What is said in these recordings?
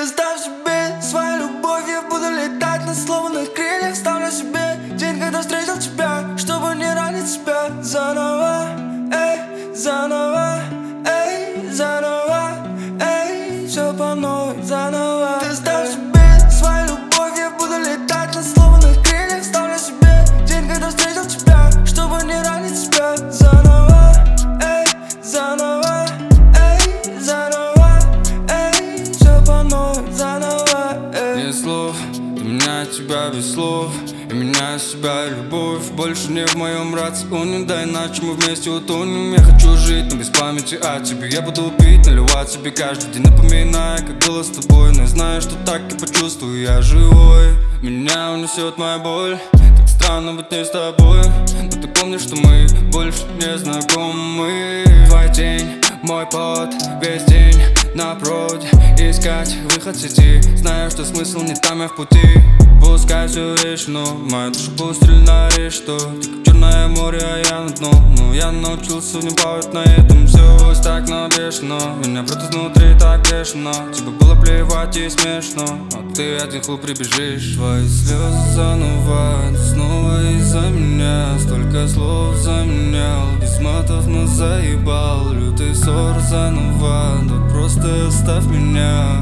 Ты сдашь себе свою любовь, я буду летать на сломанных крыльях. Ставлю себе день, когда встретил тебя, чтобы не ранить себя. Заново, эй, заново, эй, заново, эй, все по новой, заново. Ты сдашь себе свою любовь, я буду летать на сломанных крыльях. Ставлю себе день, когда встретил тебя, чтобы не ранить себя. Заново, эй, заново, эй, заново, эй, все по новой, заново, эй. Нет слов, ты меня, тебя без слов. И меня, себя, любовь больше не в моем рационе. Да иначе мы вместе утонем. Я хочу жить, но без памяти о тебе. Я буду пить, наливать себе каждый день, напоминая, как было с тобой. Но я знаю, что так и почувствую, я живой. Меня унесет моя боль. Так странно быть не с тобой, но ты помнишь, что мы больше не знакомы. Твоя тень, мой пот, весь день напротив. Искать выход в сети, знаю, что смысл не там, я в пути. Пускай все решено, моя душа пустельна, и что ты как черное море, а я на дно. Но я научился не плавать на этом, все так набешено. Меня просто изнутри так бешено. Тебе было плевать и смешно, а ты один хуй прибежишь. Твои слезы заново, снова из-за меня. Столько слов заменял, без матов, но заебал. Лютый ссор заново, да просто оставь меня.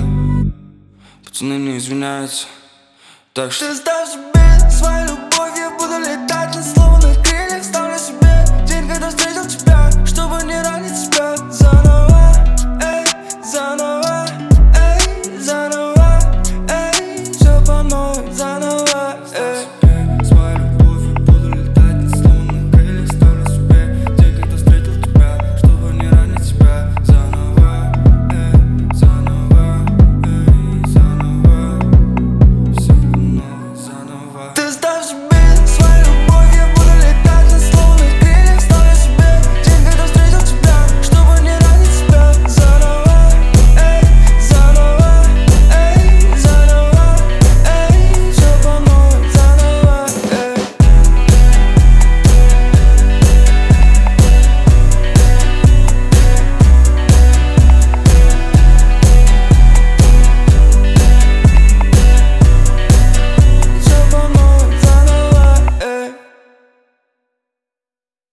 Пацаны не извиняются, так что Ты сдашь себе свою любовь, я буду летать